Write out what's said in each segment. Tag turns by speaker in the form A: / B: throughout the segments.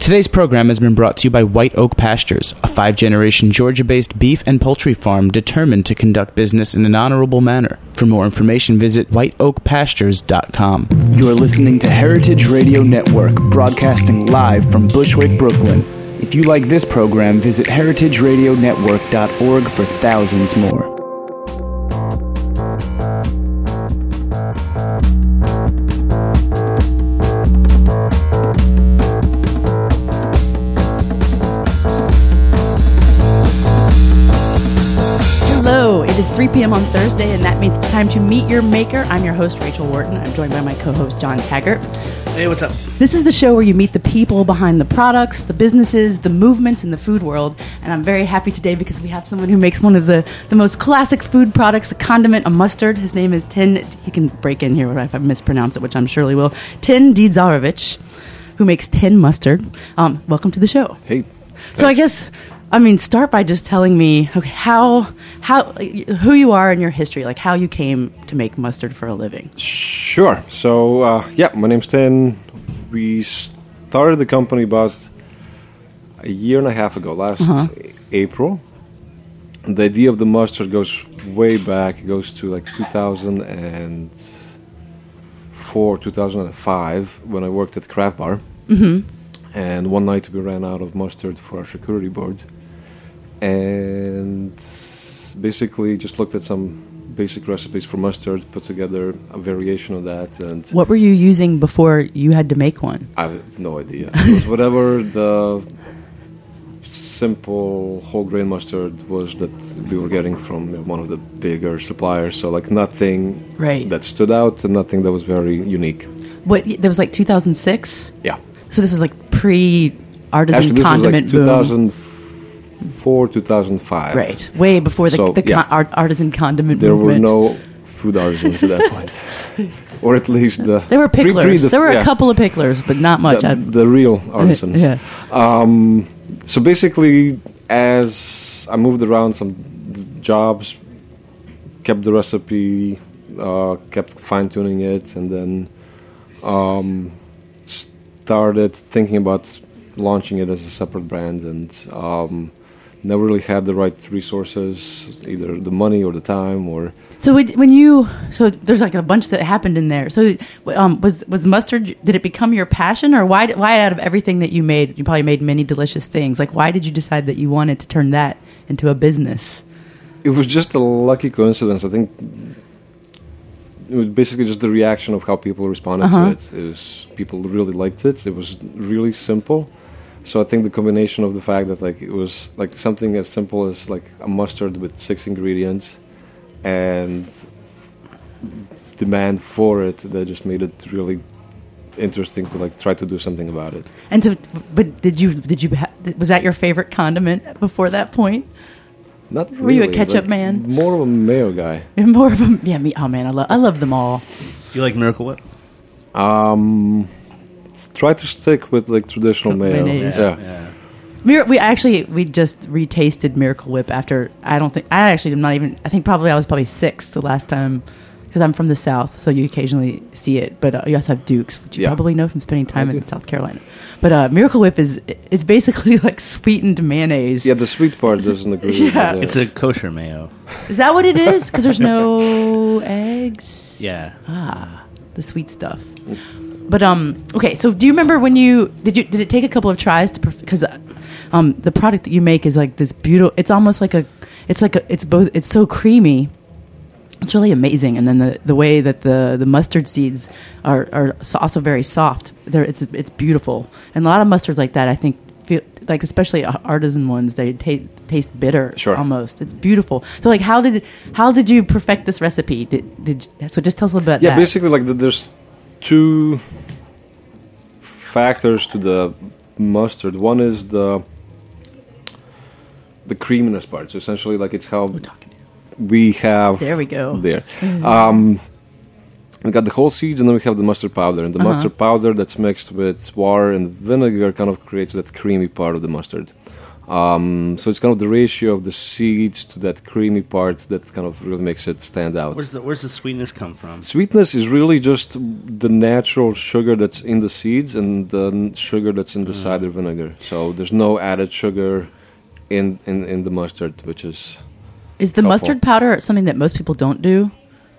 A: Today's program has been brought to you by White Oak Pastures, a 5-generation Georgia-based beef and poultry farm determined to conduct business in an honorable manner. For more information, visit whiteoakpastures.com. You're listening to Heritage Radio Network, broadcasting live from Bushwick, Brooklyn. If you like this program, visit heritageradionetwork.org for thousands more.
B: It is 3 p.m. on Thursday, and that means it's time to meet your maker. I'm your host, Rachel Wharton. I'm joined by my co-host, John Taggart.
C: Hey, what's up?
B: This is the show where you meet the people behind the products, the businesses, the movements in the food world. And I'm very happy today because we have someone who makes one of the most classic food products, a condiment, a mustard. His name is Tin. He can break in here if I mispronounce it, which I'm surely will. Tin Dzarevic, who makes Tin mustard. Welcome to the show.
C: Hey.
B: So I guess... start by just telling me how who you are and your history, like how you came to make mustard for a living.
C: Sure. So, my name's Tin. We started the company about a year and a half ago, last April. The idea of the mustard goes way back. It goes to like 2004, 2005, when I worked at Craft Bar. Mm-hmm. And one night we ran out of mustard for our charcuterie board. And basically just looked at some basic recipes for mustard, put together a variation of that. And
B: what were you using before you had to make one?
C: I have no idea. It was whatever the simple whole grain mustard was that we were getting from one of the bigger suppliers. So like nothing that stood out and nothing that was very unique.
B: What, that was like 2006?
C: Yeah.
B: So this is like pre-artisan condiment
C: boom.
B: Actually,
C: this was like 2004, 2005.
B: Right. Way before artisan condiment movement.
C: There were no food artisans at that point. Or at least the...
B: There were picklers. There were a couple of picklers, but not much.
C: The real artisans. Yeah. So basically, as I moved around some jobs, kept the recipe, kept fine-tuning it, and then... started thinking about launching it as a separate brand, and never really had the right resources, either the money or the time. Or
B: so so there's like a bunch that happened in there. So was mustard? Did it become your passion, or why out of everything that you made, you probably made many delicious things? Like why did you decide that you wanted to turn that into a business?
C: It was just a lucky coincidence. I think. It was basically just the reaction of how people responded to it. People really liked it. It was really simple. So I think the combination of the fact that like it was like something as simple as like a mustard with 6 ingredients and demand for it, that just made it really interesting to like try to do something about it.
B: And so, but was that your favorite condiment before that point?
C: Not really.
B: Were you a ketchup man?
C: More of a mayo guy.
B: More of a me. Oh man, I love them all.
D: Do you like Miracle Whip?
C: Try to stick with like traditional mayo. Yeah.
B: We just retasted Miracle Whip after. I think probably I was 6 the last time, because I'm from the South, so you occasionally see it. But you also have Duke's, which you probably know from spending time in South Carolina. But Miracle Whip it's basically like sweetened mayonnaise.
C: Yeah, the sweet part doesn't agree with it.
D: It's a kosher mayo.
B: Is that what it is? Because there's no eggs?
D: Yeah.
B: The sweet stuff. But okay, so do you remember when did it take a couple of tries to because the product that you make is like this beautiful, it's almost like it's so creamy. It's really amazing, and then the way that the mustard seeds are also very soft. It's beautiful, and a lot of mustards like that, I think, feel like, especially artisan ones, they taste bitter.
C: Sure.
B: Almost. It's beautiful. So, like, how did you perfect this recipe? So just tell us a little bit about that.
C: Yeah, basically, like there's 2 factors to the mustard. One is the creaminess part. So essentially, like it's how. We have...
B: There we go.
C: There. We got the whole seeds, and then we have the mustard powder. And the mustard powder that's mixed with water and vinegar kind of creates that creamy part of the mustard. So it's kind of the ratio of the seeds to that creamy part that kind of really makes it stand out.
D: Where's the sweetness come from?
C: Sweetness is really just the natural sugar that's in the seeds and the sugar that's in the cider vinegar. So there's no added sugar in the mustard, which is...
B: Is the
C: helpful.
B: mustard powder something that most people don't do?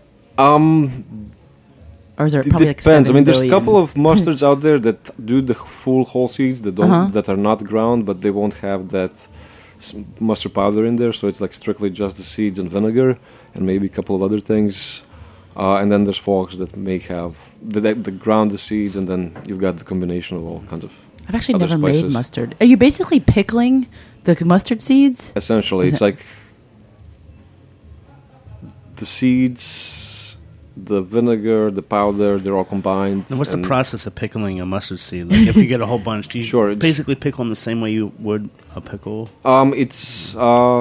B: Or is there
C: It
B: probably
C: depends. I
B: like
C: mean, there's a
B: 7
C: couple
B: billion?
C: of mustards out there that do the full whole seeds that don't that are not ground, but they won't have that mustard powder in there. So it's like strictly just the seeds and vinegar, and maybe a couple of other things. And then there's folks that may have the ground the seeds, and then you've got the combination of all kinds of.
B: I've actually
C: other
B: never made
C: spices.
B: mustard. Are you basically pickling the mustard seeds?
C: Essentially,
B: Is
C: it's
B: it-
C: like the seeds, the vinegar, the powder, they're all combined.
D: And what's the
C: and
D: process of pickling a mustard seed? Like if you get a whole bunch, do you
C: Sure, it's-
D: basically pickle them the same way you would a pickle?
C: It's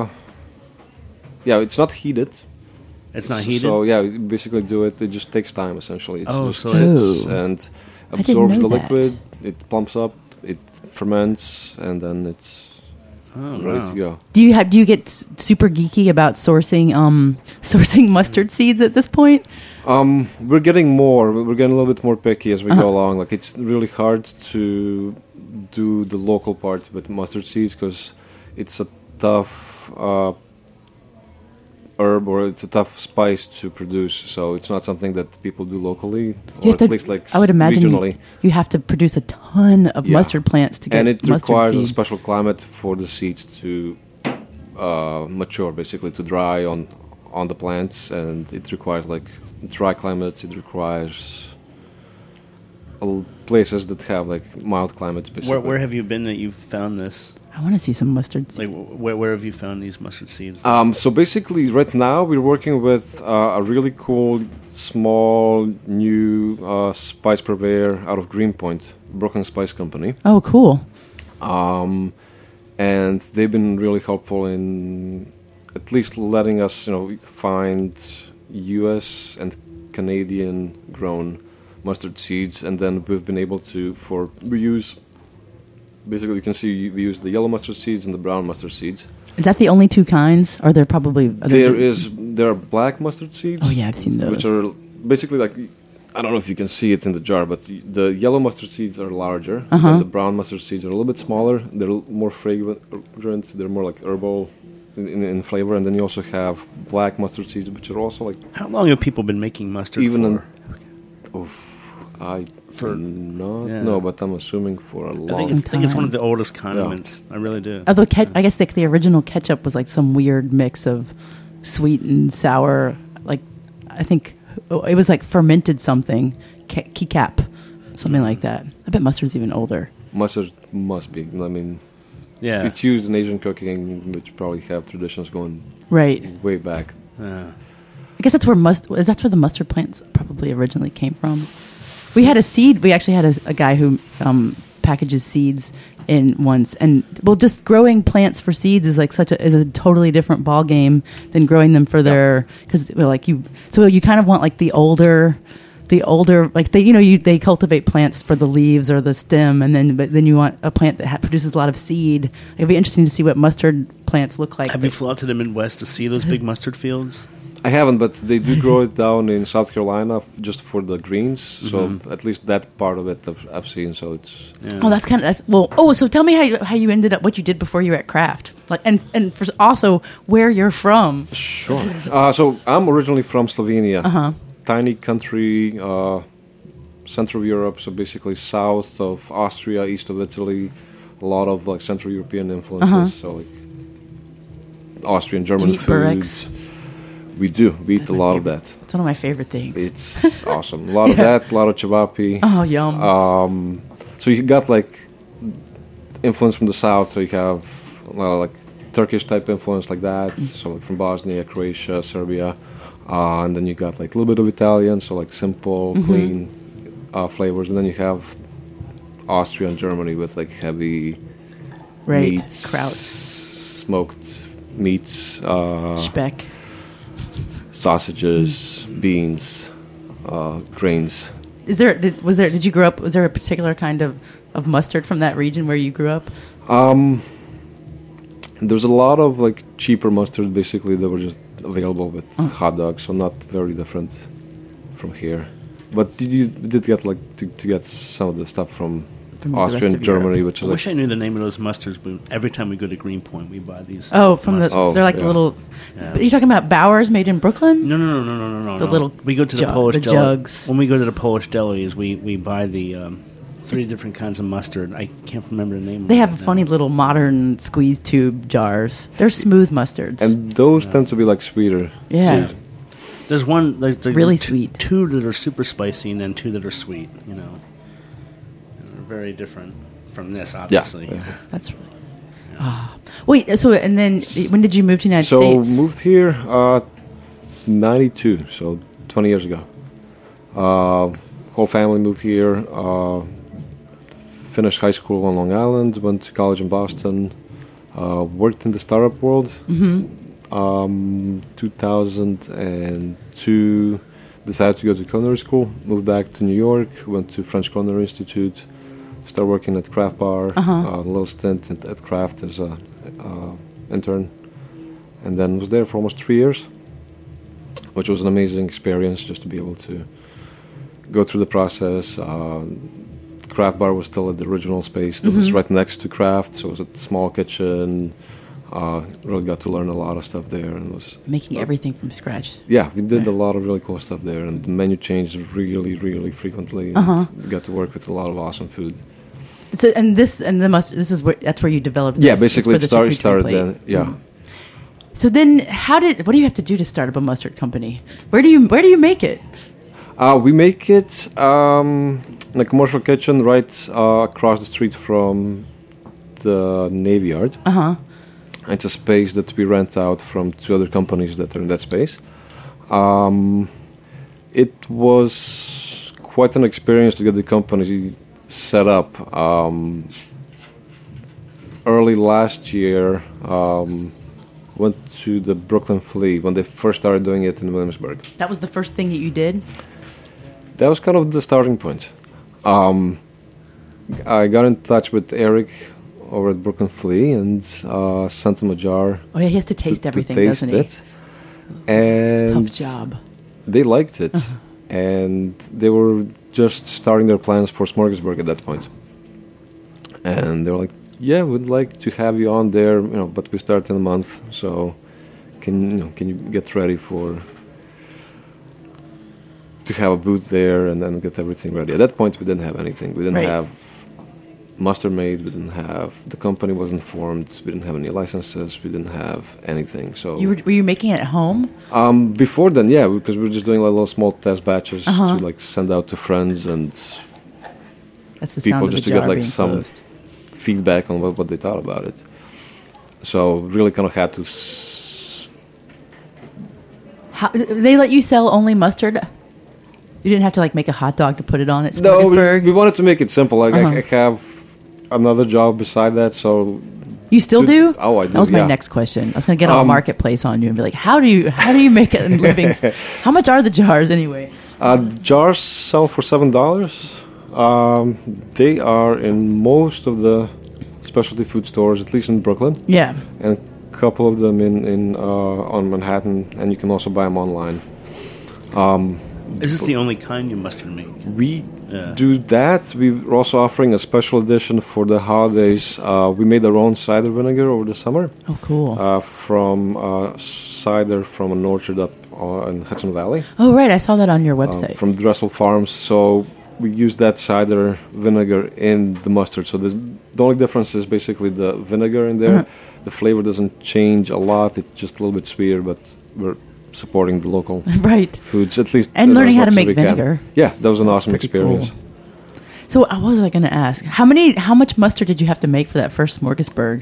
C: it's not heated.
D: It's not heated?
C: So yeah, you basically do it. It just takes time essentially. It just
D: so
C: sits
B: Oh.
C: and
B: I didn't
C: absorbs
B: know
C: the
B: that.
C: liquid. It plumps up. It ferments, and then it's ready
D: wow.
C: to go.
B: Do you get super geeky about sourcing mustard seeds at this point?
C: We're getting more. We're getting a little bit more picky as we
B: Uh-huh.
C: go along. Like it's really hard to do the local part with mustard seeds because it's a tough herb or it's a tough spice to produce. So it's not something that people do locally,
B: You
C: or
B: have
C: at
B: to-
C: least like
B: I would imagine
C: regionally.
B: you have to produce a ton of
C: Yeah.
B: mustard plants to get
C: And it
B: mustard
C: requires a
B: seed.
C: special climate for the seeds to mature, basically to dry on the plants, and it requires like dry climates. It requires places that have like mild climates. Basically,
D: Where have you been that you've found this?
B: I want to see some mustard seeds.
D: Like where have you found these mustard seeds?
C: So basically, right now we're working with a really cool, small, new spice purveyor out of Greenpoint, Brooklyn Spice Company.
B: Oh, cool.
C: And they've been really helpful in at least letting us, find U.S. and Canadian grown mustard seeds, and then we've been able to we use. Basically, you can see we use the yellow mustard seeds and the brown mustard seeds.
B: Is that the only two kinds? Or there probably other
C: There are black mustard seeds.
B: Oh yeah, I've seen those.
C: Which are basically like, I don't know if you can see it in the jar, but the yellow mustard seeds are larger. And the brown mustard seeds are a little bit smaller. They're more fragrant. They're more like herbal in flavor. And then you also have black mustard seeds, which are also like
D: How long have people been making mustard
C: even
D: for?
C: I do not
D: yeah.
C: know, but I'm assuming for a long.
D: I think it's one of
B: time.
D: the oldest condiments. I really do.
B: Although I guess the original ketchup was like some weird mix of sweet and sour. Like I think it was like fermented something, keycap, something like that. I bet mustard's even older.
C: Mustard must be. I mean,
D: Yeah.
C: it's used in Asian cooking, which probably have traditions going
B: Right.
C: way back.
D: Yeah.
B: I guess that's where that's where the mustard plants probably originally came from. We had a seed. We actually had a guy who packages seeds in once, and just growing plants for seeds is like is a totally different ball game than growing them for their because you kind of want like the older like they cultivate plants for the leaves or the stem, and then you want a plant that produces a lot of seed. It'd be interesting to see what mustard plants look like.
D: Have you flown to the Midwest to see those big mustard fields?
C: I haven't, but they do grow it down in South Carolina just for the greens. So at least that part of it I've seen. So it's
D: Yeah.
B: Oh, that's kind of so tell me how you ended up what you did before you were at Kraft, like and for also where you're from.
C: sure. So I'm originally from Slovenia, tiny country, Central Europe. So basically south of Austria, east of Italy, a lot of like Central European influences. So like Austrian, German
B: Do you eat
C: food.
B: Burex?
C: We do. We eat a lot of that.
B: It's one of my favorite things.
C: It's awesome. A lot of that, a lot of cevapi.
B: Oh, yum.
C: So you got like influence from the south. So you have a lot of like Turkish type influence like that. So like from Bosnia, Croatia, Serbia, and then you got like a little bit of Italian. So like simple, clean flavors, and then you have Austria and Germany with like heavy
B: Right.
C: meats,
B: Kraut.
C: smoked meats,
B: Speck.
C: sausages, beans, grains.
B: Did you grow up, was there a particular kind of mustard from that region where you grew up?
C: There's a lot of like cheaper mustard basically that were just available with hot dogs, so not very different from here. But you did get like to get some of the stuff from
B: From the
C: Austria
B: rest
C: and
B: of
C: Germany,
B: Europe.
C: which
D: I
C: is
D: wish
C: like
D: I knew the name of those mustards, but every time we go to Greenpoint, we buy these.
B: Oh, from the
D: mustards.
B: they're like
C: yeah.
B: the little.
D: Yeah.
B: Are you talking about Bowers made in Brooklyn?
D: No.
B: The little
D: We go to the
B: jug-
D: Polish
B: the
D: deli.
B: jugs.
D: When we go to the Polish delis, we buy the 3 different kinds of mustard. I can't remember the name.
B: They
D: of
B: have
D: it
B: funny
D: now.
B: little modern squeeze tube jars. They're smooth mustards.
C: and those tend to be like sweeter.
B: yeah.
C: So-
D: There's one. There's
B: Really
D: two-
B: sweet.
D: 2 that are super spicy, and then 2 that are sweet. You know, and they're very different from this, obviously.
C: Yeah.
B: That's really. Wait. So and then when did you move to the United
C: So
B: States?
C: moved here 92, so 20 years ago. Whole family moved here. Finished high school on Long Island. Went to college in Boston. Worked in the startup world. 2002, decided to go to culinary school. Moved back to New York. Went to French Culinary Institute. Started working at Craft Bar. A little stint at Craft as a intern, and then was there for almost 3 years, which was an amazing experience just to be able to go through the process. Craft Bar was still at the original space that was right next to Craft, so it was a small kitchen. Really got to learn a lot of stuff there, and was
B: Making everything from scratch.
C: yeah, we did a lot of really cool stuff there, and the menu changed really, really frequently. And got to work with a lot of awesome food.
B: So and the mustard. This is where that's where you developed.
C: Yeah,
B: this. It's
C: basically
B: for
C: it
B: the charcuterie
C: started
B: plate.
C: then. Yeah.
B: So then, what do you have to do to start up a mustard company? Where do you make it?
C: We make it in a commercial kitchen right across the street from the Navy Yard. It's a space that we rent out from 2 other companies that are in that space. It was quite an experience to get the company set up. Early last year, went to the Brooklyn Flea when they first started doing it in Williamsburg.
B: That was the first thing that you did.
C: That was kind of the starting point. I got in touch with Eric over at Brooklyn Flea and sent him a jar.
B: Oh yeah, he has to taste everything,
C: taste
B: doesn't he?
C: it. And
B: Tough job.
C: they liked it, and they were just starting their plans for Smorgasburg at that point. And they were like, "Yeah, we'd like to have you on there, but we start in a month, so can you get ready to have a booth there and then get everything ready?" At that point, we didn't have anything. We didn't
B: Right.
C: have mustard made. We didn't have the company wasn't formed. We didn't have any licenses. We didn't have anything. So
B: Were you making it at home?
C: before then, yeah, because we were just doing like little small test batches to like send out to friends and
B: That's the
C: people
B: sound of
C: just
B: the
C: to get
B: jar
C: like
B: being
C: some
B: closed.
C: feedback on what they thought about it. So really kind of had to.
B: They let you sell only mustard. You didn't have to like make a hot dog to put it on at
C: No,
B: Smorgasburg.
C: we wanted to make it simple. Like I have another job beside that, so
B: You still do?
C: Oh, I do,
B: That was my
C: yeah.
B: next question. I was going to get on Marketplace on you and be like, how do you make a living? How much are the jars anyway?
C: jars sell for $7. They are in most of the specialty food stores, at least in Brooklyn,
B: Yeah.
C: and a couple of them in on Manhattan, and you can also buy them online.
D: Is this the only kind you mustard make?
C: We
D: Yeah.
C: do that. We're also offering a special edition for the holidays. We made our own cider vinegar over the summer
B: Oh, cool.
C: from cider from an orchard up in Hudson Valley.
B: Oh, right. I saw that on your website.
C: From Dressel Farms. So we use that cider vinegar in the mustard. So the only difference is basically the vinegar in there. The flavor doesn't change a lot. It's just a little bit sweeter, but we're supporting the local
B: Right.
C: foods, at least.
B: And
C: as
B: learning how
C: much
B: to
C: as
B: make
C: we can.
B: vinegar.
C: Yeah, that was an awesome
B: pretty
C: experience.
B: cool. So what was I going to ask? How much mustard did you have to make for that first Smorgasburg?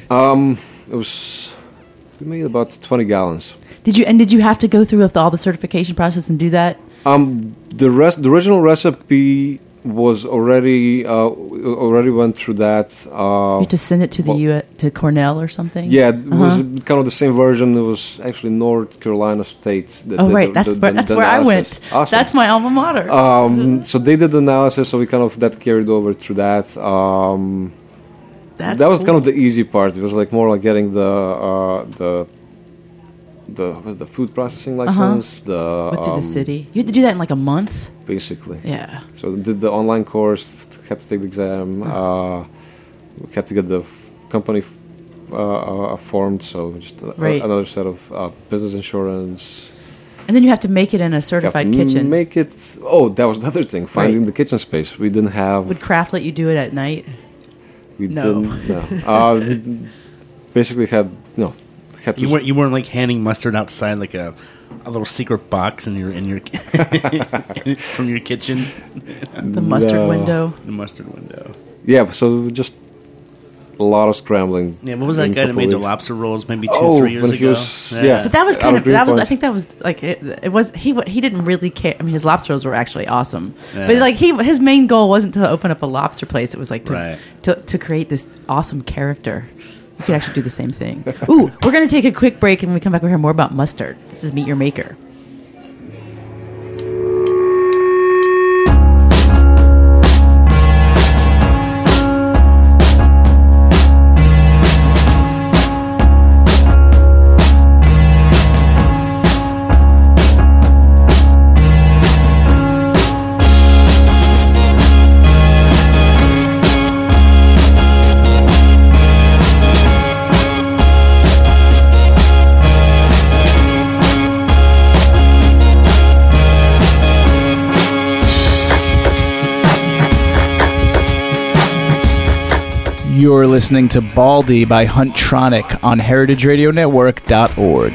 C: We made about 20 gallons.
B: Did you have to go through with all the certification process and do that?
C: The original recipe was already went through that.
B: You had to send it to to Cornell or something?
C: Yeah, it was kind of the same version. It was actually North Carolina State. That
B: Oh,
C: did
B: right. That's where I
C: analysis.
B: went.
C: Awesome.
B: That's my alma mater.
C: So they did the analysis, so we kind of that carried over through that.
B: That's
C: that was
B: cool.
C: kind of the easy part. It was like more like getting the food processing license.
B: Went through the city. You had to do that in like a month.
C: Basically.
B: Yeah.
C: So did the online course, had to take the exam. We had to get the company formed, so just
B: Right.
C: another set of business insurance.
B: And then you have to make it in a
C: You have
B: certified
C: to
B: kitchen.
C: make it. Oh, that was the other thing. Finding
B: Right.
C: the kitchen space. We didn't have.
B: Would Kraft let you do it at night?
C: We
B: No.
C: didn't. No. Basically, had no. Had to
D: You weren't like handing mustard outside like a little secret box in your from your kitchen,
B: The mustard
C: No.
B: window.
D: the mustard window.
C: Yeah, so just a lot of scrambling.
D: Yeah, what was that
C: in a
D: guy that
C: couple
D: made the
C: weeks.
D: lobster rolls maybe 3
C: Oh,
D: years
C: when
D: ago?
C: he was- yeah.
B: But that was
C: Out
B: kind
C: of
B: of that was. I
C: Greenpoint.
B: think that was like it was. He didn't really care. I mean, his lobster rolls were actually awesome.
D: Yeah.
B: But like his main goal wasn't to open up a lobster place. It was like
D: Right.
B: to create this awesome character. You could actually do the same thing. Ooh, we're gonna take a quick break, and when we come back, we'll hear more about mustard. This is Meet Your Maker.
A: You're listening to Baldy by Hunttronic on heritageradionetwork.org.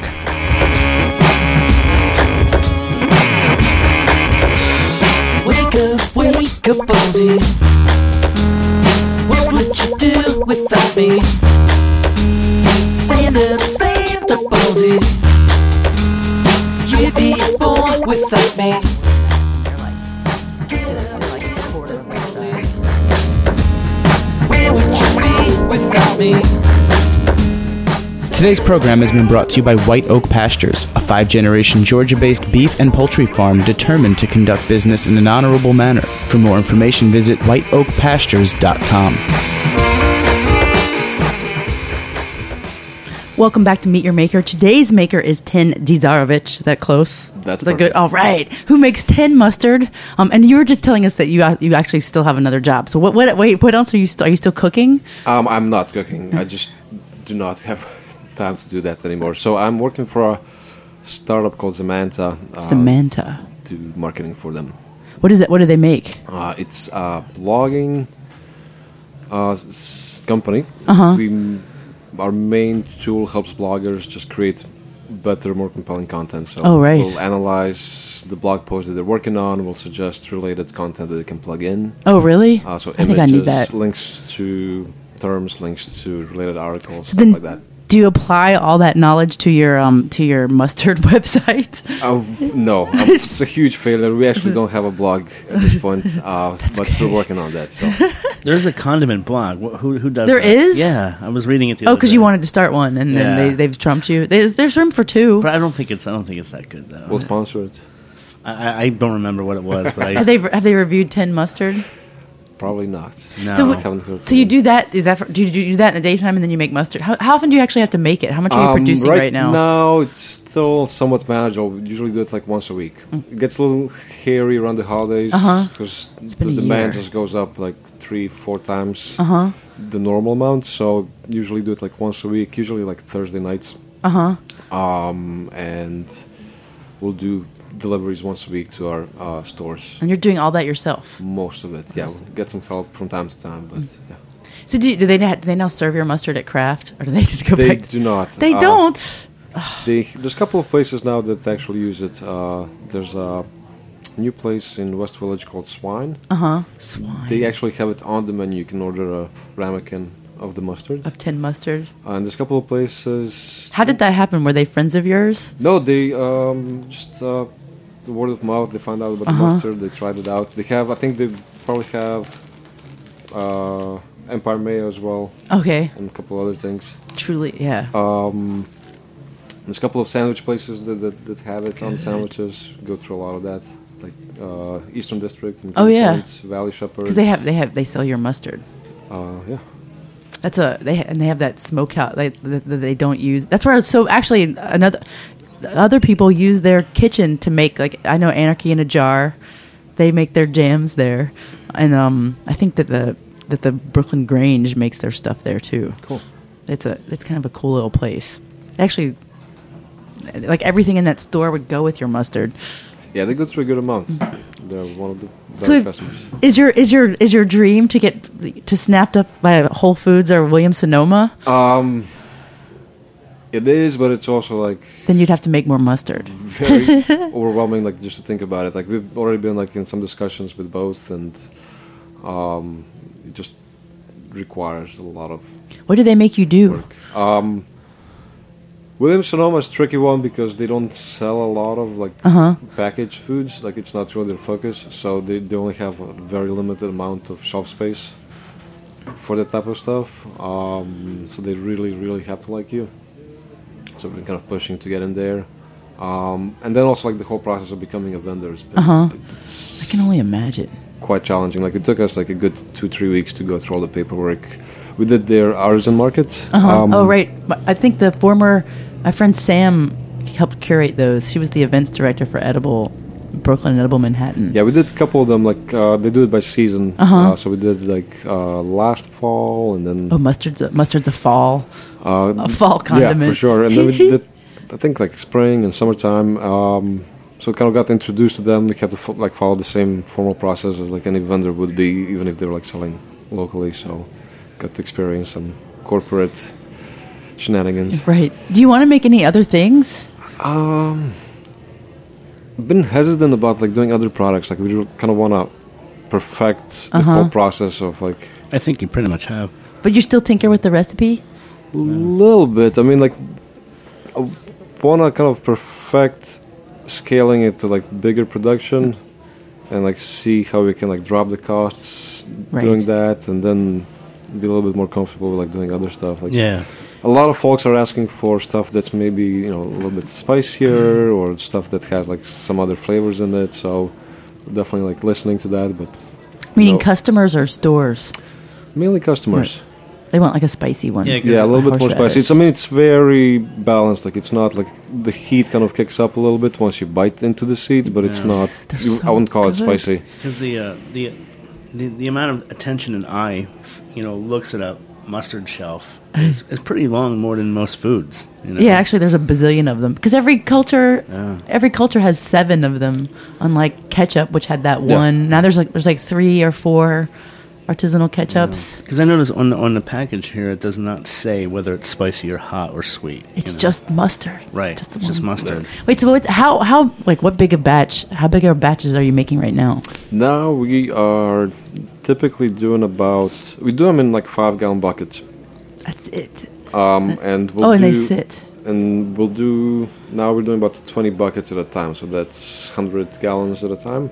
E: Wake up, Baldy. What would you do without me? Stand up, Baldy. You'd be born without me. Get up, Baldy. Where would you be without me?
A: Today's program has been brought to you by White Oak Pastures, a 5-generation Georgia-based beef and poultry farm determined to conduct business in an honorable manner. For more information, visit whiteoakpastures.com.
B: Welcome back to Meet Your Maker. Today's maker is Ten Dizarovich. Is that close?
C: That's
B: is that good?
C: perfect.
B: All right. Who makes Ten Mustard? And you were just telling us that you actually still have another job. So what else are you still cooking?
C: I'm not cooking. I just do not have time to do that anymore. So I'm working for a startup called Samantha.
B: Samantha.
C: Do marketing for them.
B: What is it? What do they make?
C: It's a blogging company. Our main tool helps bloggers just create better, more compelling content. So
B: Oh, right.
C: we'll analyze the blog post that they're working on. We'll suggest related content that they can plug in.
B: Oh, really?
C: So
B: I think
C: images,
B: I need that.
C: links to terms, links to related articles, stuff
B: Then
C: like that.
B: do you apply all that knowledge to your mustard website?
C: No, it's a huge failure. We actually don't have a blog at this point, but we're working on that. So
D: There's a condiment blog. Who does
B: There
D: that?
B: is?
D: Yeah, I was reading it the
B: Oh,
D: other
B: because
D: day.
B: you wanted to start one, and
D: Yeah.
B: then they've trumped you. There's room for two.
D: But I don't think it's that good though.
C: we'll sponsor it.
D: I don't remember what it was, but
B: Have they reviewed 10 Mustard?
C: Probably not.
D: No.
B: So,
C: I haven't heard
B: so you
C: from
B: do that? Is that do you do that in the daytime and then you make mustard? How often do you actually have to make it? How much are you producing right now?
C: Now it's still somewhat manageable. We usually do it like once a week. It gets a little hairy around the holidays because
B: been
C: the
B: a
C: demand
B: year.
C: just goes up like 3-4 times the normal amount. So usually do it like once a week. Usually like Thursday nights. And we'll do deliveries once a week to our stores.
B: And you're doing all that yourself.
C: Most of it, yeah. We'll get some help from time to time, but yeah.
B: So do they now serve your mustard at Kraft, or do they just go
C: They
B: back?
C: do not.
B: They don't.
C: There's a couple of places now that actually use it. There's a new place in West Village called Swine.
B: Swine.
C: They actually have it on the menu. You can order a ramekin of the mustard.
B: Of 10 Mustard.
C: And there's a couple of places.
B: How did that happen? Were they friends of yours?
C: No, they just the word of mouth. They found out about the mustard. They tried it out. They have. I think they probably have Empire Mayo as well,
B: Okay.
C: and a couple other things.
B: Truly, yeah.
C: There's a couple of sandwich places that have it on sandwiches. Go through a lot of that, like Eastern District and
B: Oh, yeah.
C: Valley Shepherd.
B: Because they sell your mustard.
C: Yeah.
B: And they have that smokehouse that they don't use. That's where so actually other people use their kitchen to make, like, I know Anarchy in a Jar, they make their jams there, and I think that the Brooklyn Grange makes their stuff there too.
C: Cool.
B: It's kind of a cool little place. Actually, like everything in that store would go with your mustard.
C: Yeah, they go through a good amount. They're one of the better
B: So
C: customers.
B: is your dream to get snapped up by Whole Foods or Williams Sonoma?
C: It is, but it's also like
B: Then you'd have to make more mustard.
C: very overwhelming, like just to think about it. Like we've already been like in some discussions with both, and it just requires a lot of
B: What do they make you do?
C: work. Williams Sonoma is a tricky one because they don't sell a lot of like packaged foods. Like it's not really their focus, so they only have a very limited amount of shelf space for that type of stuff. So they really have to like you. So we've been kind of pushing to get in there. And then also like the whole process of becoming a vendor has been
B: I can only imagine.
C: quite challenging. Like it took us like a good 2-3 weeks to go through all the paperwork. We did their artisan market.
B: Oh, right. But I think my friend Sam helped curate those. She was the events director for Brooklyn and Edible Manhattan.
C: Yeah, we did a couple of them. Like they do it by season. So we did like last fall, and then
B: Oh, mustard's a fall condiment.
C: yeah, for sure. And then we did, I think, like spring and summertime. So kind of got introduced to them. We had to follow the same formal process as like any vendor would be, even if they were like selling locally. So got to experience some corporate shenanigans.
B: Right. Do you want to make any other things?
C: Been hesitant about like doing other products. Like we kind of want to perfect the whole process of like
D: I think you pretty much have.
B: But you still tinker with the recipe?
C: a little bit. I mean, like I want to kind of perfect scaling it to like bigger production and like see how we can like drop the costs doing that, and then be a little bit more comfortable with like doing other stuff. Like
D: Yeah.
C: a lot of folks are asking for stuff that's maybe a little bit spicier or stuff that has like some other flavors in it. So we're definitely like listening to that, but
B: Meaning customers or stores?
C: mainly customers.
B: They want like a spicy one.
D: Yeah, 'cause
C: Yeah, a little bit more
B: horseradish.
C: spicy. It's very balanced. Like it's not like the heat kind of kicks up a little bit once you bite into the seeds, but it's not.
B: They're
C: I
B: so
C: wouldn't call it
B: good.
C: spicy.
D: Because the amount of attention an eye, looks at a mustard shelf is pretty long, more than most foods.
B: Yeah, actually, there's a bazillion of them because every culture has 7 of them. Unlike ketchup, which had that
C: Yeah.
B: one. Now there's like 3 or 4 artisanal ketchups.
D: Because I noticed on the package here, it does not say whether it's spicy or hot or sweet.
B: It's just mustard.
D: right.
B: Just the
D: It's just
B: one.
D: mustard.
B: Wait, so what big a batch? How big are batches are you making right now?
C: Now we are typically doing we do them in like 5-gallon buckets.
B: That's it.
C: And we'll
B: And
C: do,
B: they sit.
C: And now we're doing about 20 buckets at a time, so that's 100 gallons at a time.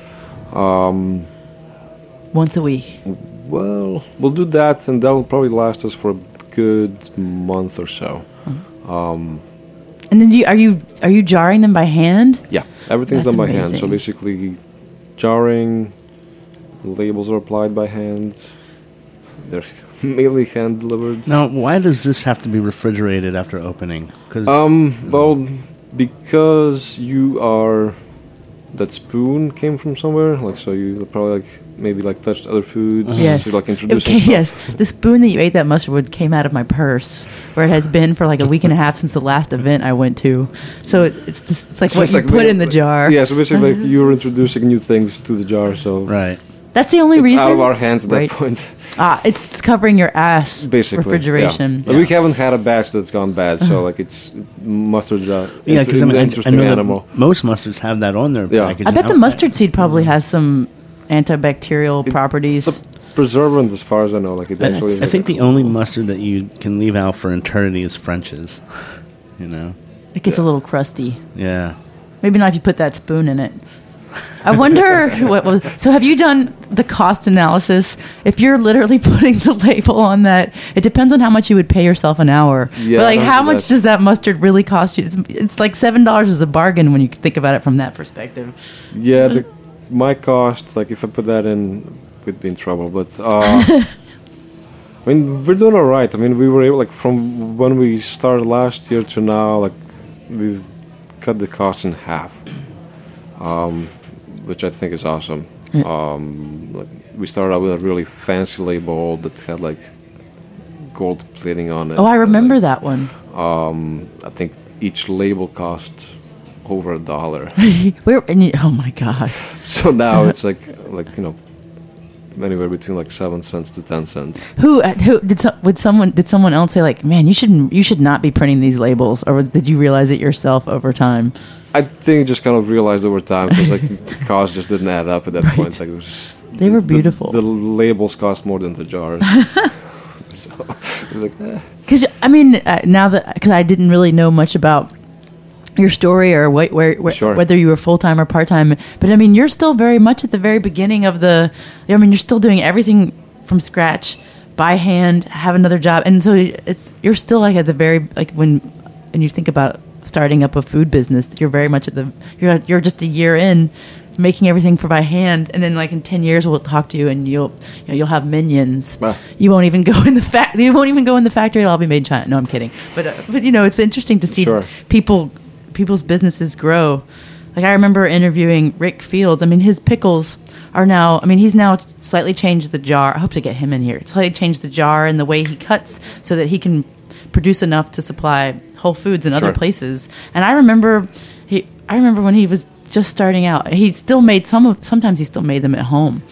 B: Once a week.
C: Well, we'll do that, and that'll probably last us for a good month or so.
B: And then are you jarring them by hand?
C: Yeah, everything's
B: That's
C: done by hand. So
B: amazing.
C: basically, jarring, labels are applied by hand. They're mainly hand delivered.
D: Now, why does this have to be refrigerated after opening? Cause,
C: Well, because that spoon came from somewhere. Like, so you probably maybe touched other foods.
B: Yes.
C: So, introducing
B: Okay,
C: stuff.
B: yes. The spoon that you ate that mustard with came out of my purse, where it has been for like a week and a half since the last event I went to. So it's like
C: So
B: what
C: it's
B: you
C: like
B: put
C: we-
B: in the jar.
C: Yeah, so basically, you're introducing new things to the jar. So
D: right.
B: That's the only
C: it's
B: reason.
C: out of our hands at
B: Right.
C: that point.
B: It's covering your ass.
C: Basically,
B: refrigeration.
C: Yeah. But we haven't had a batch that's gone bad, so it's mustard's
D: Yeah, because
C: an
D: I
C: interesting
D: know that
C: animal.
D: most mustards have that on their
C: Yeah.
D: package.
B: I bet the mustard seed probably has some antibacterial properties.
C: It's a preservant, as far as I know. Like it actually.
D: I think the only mustard that you can leave out for eternity is French's.
B: It gets a little crusty.
D: Yeah.
B: Maybe not if you put that spoon in it. I wonder so have you done the cost analysis? If you're literally putting the label on that, it depends on how much you would pay yourself an hour.
C: Yeah,
B: but like
C: I
B: how
C: don't do
B: much
C: that.
B: does that mustard really cost you? It's like $7 is a bargain when you think about it from that perspective.
C: Yeah, my cost, like if I put that in, we'd be in trouble. But I mean, we're doing all right. I mean, we were able, like, from when we started last year to now, like, we've cut the cost in half, which I think is awesome. Like, we started out with a really fancy label that had, like, gold plating on it.
B: Oh, I remember that one.
C: I think each label cost over $1.
B: Oh my god!
C: So now it's like anywhere between like 7 cents to 10 cents.
B: Who did someone else say like, man, you should not be printing these labels, or did you realize it yourself over time?
C: I think just kind of realized over time because like the cost just didn't add up at that point. Like it was just,
B: They were beautiful.
C: The labels cost more than the jars. So it was like,
B: Because I mean, because I didn't really know much about your story or
C: Sure.
B: whether you were full time or part time, but I mean, you're still very much at the very beginning of the. I mean, you're still doing everything from scratch by hand. Have another job, and so you're still like at the very like when you think about starting up a food business, you're very much at the you're just a year in. Making everything for by hand, and then like in 10 years we'll talk to you, and you'll have minions.
C: Well.
B: You won't even go in the You won't even go in the factory. It'll all be made in China. No, I'm kidding. But it's interesting to see
C: Sure.
B: people's businesses grow. Like I remember interviewing Rick Fields. I mean, his pickles are now. I mean, he's now slightly changed the jar. I hope to get him in here. Slightly changed the jar and the way he cuts so that he can produce enough to supply Whole Foods and other
C: Sure.
B: places. And I remember when he was just starting out, he still made sometimes he still made them at home.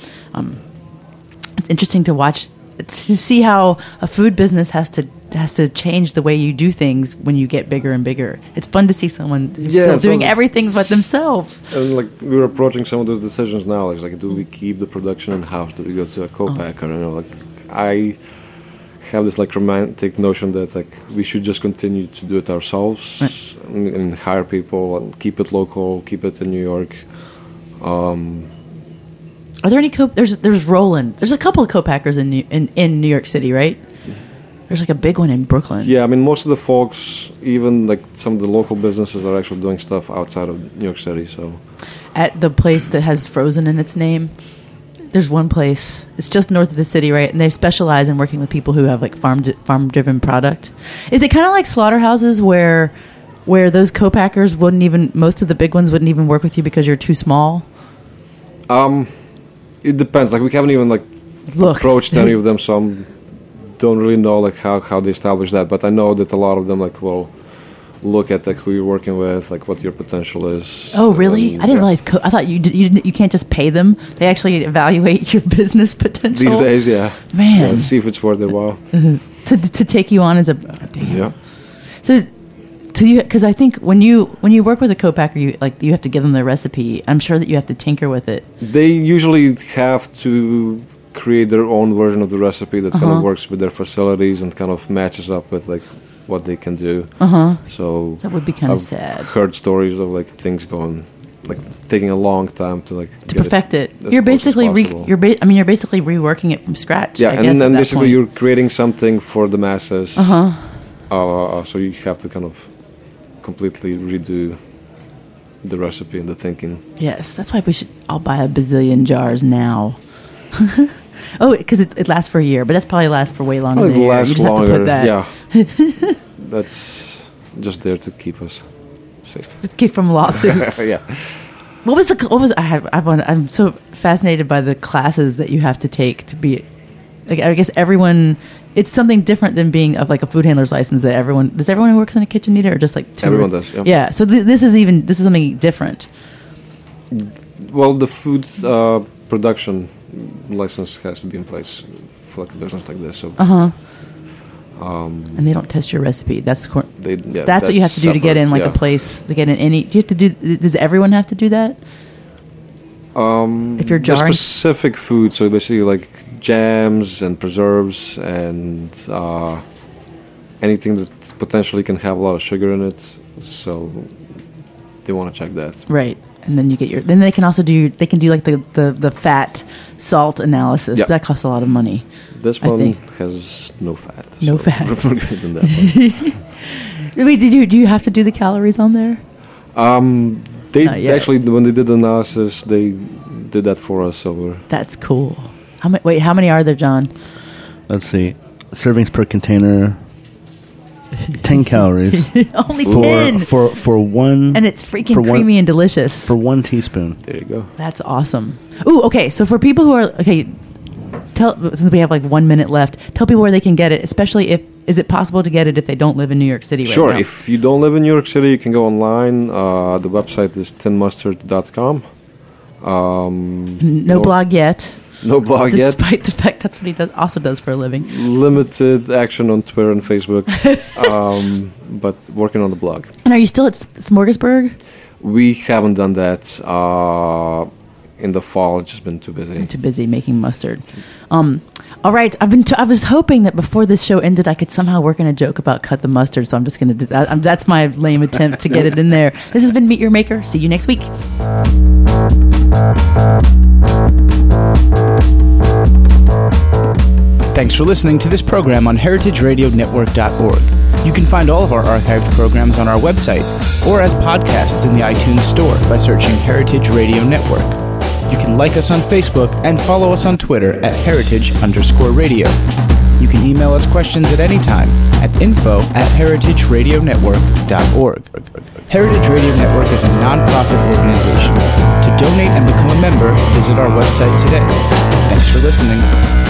B: It's interesting to watch, to see how a food business has to change the way you do things when you get bigger and bigger. It's fun to see someone who's still doing everything but themselves.
C: and like we're approaching some of those decisions now. Like, do we keep the production in house? Do we go to a co-packer? Like I have this like romantic notion that like we should just continue to do it ourselves and hire people and keep it local, keep it in New York.
B: Are there any there's Roland. There's a couple of co-packers in New York City, right? There's like a big one in Brooklyn.
C: Yeah, I mean most of the folks, even like some of the local businesses, are actually doing stuff outside of New York City. So
B: At the place that has Frozen in its name, there's one place. It's just north of the city, right? And they specialize in working with people who have like farm-driven product. Is it kind of like slaughterhouses where those co-packers most of the big ones wouldn't even work with you because you're too small?
C: it depends. Like we haven't even like approached any of them, so I don't really know like how they establish that. But I know that a lot of them like will look at like who you're working with, like what your potential is.
B: Oh, really? I didn't realize. I thought you can't just pay them. They actually evaluate your business potential.
C: These days, yeah.
B: Man.
C: Yeah, see if it's worth their while.
B: to take you on as a damn.
C: Yeah.
B: So, because I think when you work with a co-packer, you have to give them the recipe. I'm sure that you have to tinker with it.
C: They usually have to create their own version of the recipe that kind of works with their facilities and kind of matches up with like what they can do. So
B: That would be kind of
C: I've
B: sad.
C: heard stories of like things going like taking a long time to
B: To perfect it.
C: as
B: You're
C: close as
B: basically
C: possible.
B: you're basically reworking it from scratch.
C: Yeah,
B: I guess,
C: and
B: at
C: then
B: that
C: basically
B: point.
C: you're creating something for the masses. So you have to kind of completely redo the recipe and the thinking.
B: Yes, that's why we should all buy a bazillion jars now. Oh, because it lasts for a year, but that's probably lasts for way longer
C: Well,
B: than a
C: it
B: year. You
C: lasts
B: just
C: longer.
B: have to put that.
C: Yeah, that's just there to keep us safe.
B: Keep from lawsuits.
C: Yeah.
B: I'm so fascinated by the classes that you have to take to be like, I guess everyone, it's something different than being of like a food handler's license that does everyone who works in a kitchen need it, or just like
C: Everyone does, yeah.
B: Yeah, so this is something different.
C: Well, the food production license has to be in place for like a business like this. So
B: And they don't test your recipe. That's what you have to do to get in like a place, to get in any. Do you have to do? Does everyone have to do that? If you're
C: the
B: jarring,
C: specific food, so basically like jams and preserves and anything that potentially can have a lot of sugar in it. So they want to check that.
B: right? And then you get then they can also do like the fat salt analysis.
C: Yeah.
B: But that costs a lot of money.
C: This
B: I
C: one
B: think.
C: has no fat.
B: No
C: so
B: fat.
C: we're good in that one.
B: Wait, do you have to do the calories on there?
C: They
B: Not yet.
C: actually, when they did the analysis, they did that for us. So we're
B: That's cool. How many are there, John?
D: Let's see. servings per container, 10 calories
B: Only 10.
D: for one,
B: And it's freaking
D: for one-
B: creamy and delicious.
D: for 1 teaspoon.
C: There you go.
B: That's awesome. Ooh, okay. So for people who are since we have like 1 minute left, tell people where they can get it. Especially is it possible to get it if they don't live in New York City right
C: Sure.
B: now?
C: If you don't live in New York City, you can go online. The website is tinmustard.com.
B: No blog yet.
C: No blog yet.
B: Despite the fact that's what he also does for a living.
C: Limited action on Twitter and Facebook, but working on the blog.
B: And are you still at Smorgasburg?
C: We haven't done that in the fall. It's just been too busy.
B: I'm too busy making mustard. All right. I was hoping that before this show ended, I could somehow work in a joke about cut the mustard. So I'm just going to do that. That's my lame attempt to get it in there. This has been Meet Your Maker. See you next week.
A: Thanks for listening to this program on heritageradionetwork.org. You can find all of our archived programs on our website or as podcasts in the iTunes Store by searching Heritage Radio Network. You can like us on Facebook and follow us on Twitter at @heritage_radio. You can email us questions at any time at info@heritageradionetwork.org. Heritage Radio Network is a non-profit organization. To donate and become a member, visit our website today. Thanks for listening.